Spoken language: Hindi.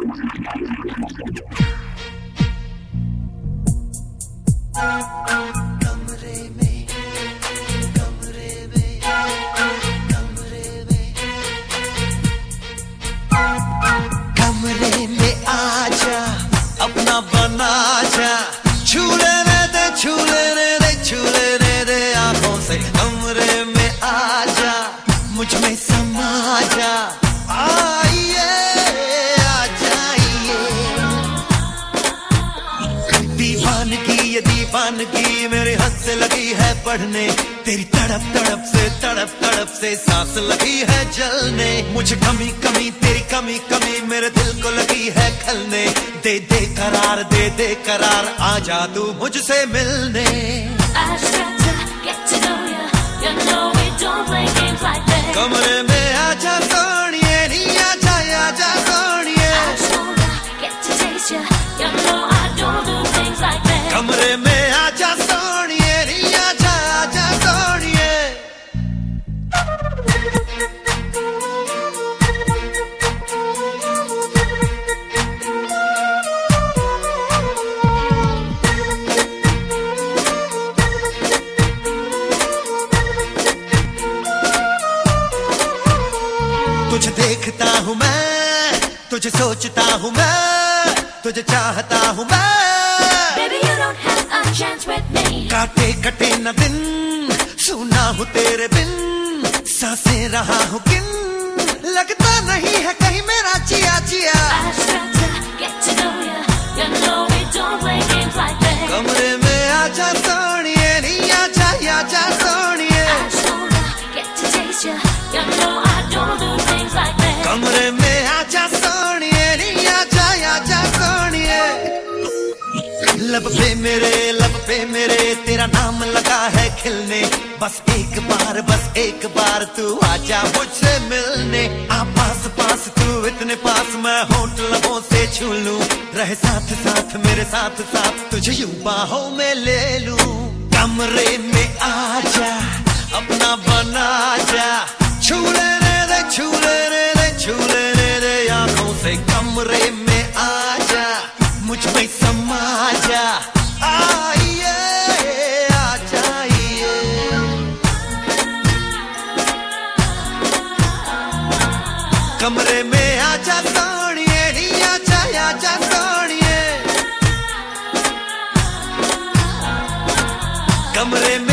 अपना बना जा, छू लेने दे, छू लेने दे, छू लेने दे आंखों से। कमरे में आजा, मुझ में समा जा, आइए आ जाइए। दीवानगी ये दीवानगी मेरे हाथ से लगी है बढ़ने, तेरी तड़प तड़प से सांस लगी है जलने। मुझे कमी कमी तेरी कमी कमी मेरे दिल को लगी है खलने। दे दे करार आजा तू मुझसे मिलने। कमरे में आजा सोनिए, नहीं आजा आजा सोनिए। कमरे में आजा सोनिए, नहीं आजा आजा सोनिए। तुझे देखता हूँ मैं, तुझे सोचता हूँ मैं, तुझे चाहता हूँ मैं। Baby, you don't have a chance with me. काटे कटे न दिन, सुना हूँ तेरे बिन, सांसें रहा हूँ किन, लगता नहीं है कहीं मेरा जिया जिया। I just try to get to know ya. You know we don't play games like that. कमरे में आजा सोनिए, नहीं आजा आजा सोनिए। I just wanna get to taste ya. You know I don't do things like that. कमरे में आजा सोनिए, नहीं आजा आजा सोनिए। लब पे मेरे तेरा नाम लगा है खिलने। बस एक बार तू आजा मुझसे मिलने। आ पास पास तू इतने पास, मैं होंठ लबों से छू लूं। रहे साथ साथ मेरे साथ साथ, तुझे यूं बाहों में ले लूं। कमरे में आजा, अपना बना जा, छू लेने दे, छू लेने दे, छू लेने दे आंखों से। कमरे में आजा, मुझ में समा जा, आइए आ जाइए। कमरे में आजा सोनिए, नहीं आजा आजा सोनिए। कमरे में